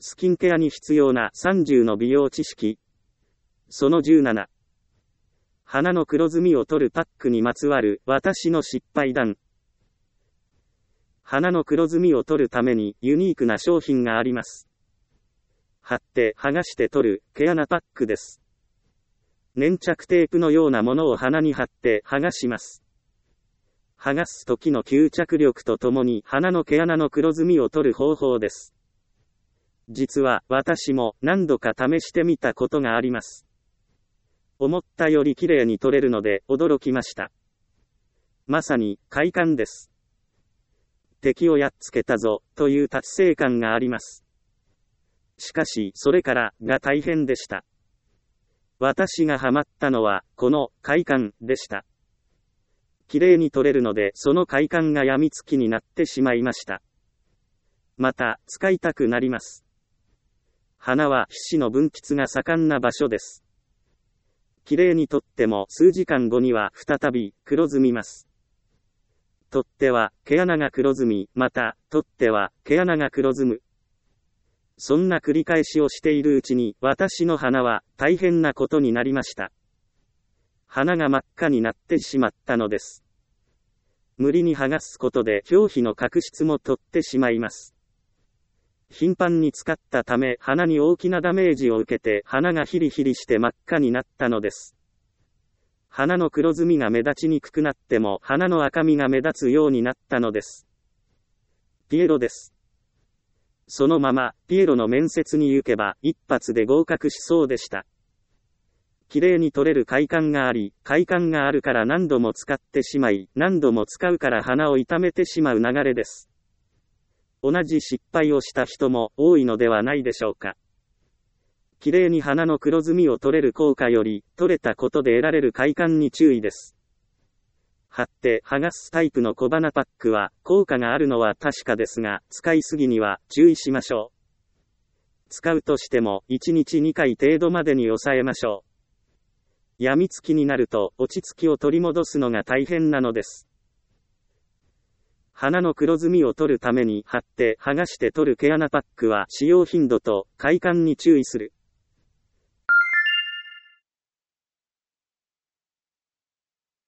スキンケアに必要な30の美容知識。その17。花の黒ずみを取るパックにまつわる私の失敗談。花の黒ずみを取るためにユニークな商品があります。貼って剥がして取る毛穴パックです。粘着テープのようなものを鼻に貼って剥がします。剥がす時の吸着力とともに鼻の毛穴の黒ずみを取る方法です。実は私も何度か試してみたことがあります。思ったより綺麗に取れるので驚きました。まさに快感です。敵をやっつけたぞという達成感があります。しかしそれからが大変でした。私がハマったのはこの快感でした。綺麗に取れるのでその快感が病みつきになってしまいました。また使いたくなります。鼻は皮脂の分泌が盛んな場所です。綺麗に取っても数時間後には再び黒ずみます。取っては毛穴が黒ずみ、また取っては毛穴が黒ずむ。そんな繰り返しをしているうちに私の鼻は大変なことになりました。鼻が真っ赤になってしまったのです。無理に剥がすことで表皮の角質も取ってしまいます。頻繁に使ったため鼻に大きなダメージを受けて鼻がヒリヒリして真っ赤になったのです。鼻の黒ずみが目立ちにくくなっても鼻の赤みが目立つようになったのです。ピエロです。そのままピエロの面接に行けば一発で合格しそうでした。綺麗に取れる快感があり、快感があるから何度も使ってしまい、何度も使うから鼻を痛めてしまう流れです。同じ失敗をした人も多いのではないでしょうか。綺麗に鼻の黒ずみを取れる効果より、取れたことで得られる快感に注意です。貼って剥がすタイプの小鼻パックは効果があるのは確かですが、使いすぎには注意しましょう。使うとしても1日2回程度までに抑えましょう。病みつきになると落ち着きを取り戻すのが大変なのです。鼻の黒ずみを取るために貼って剥がして取る毛穴パックは使用頻度と快感に注意する。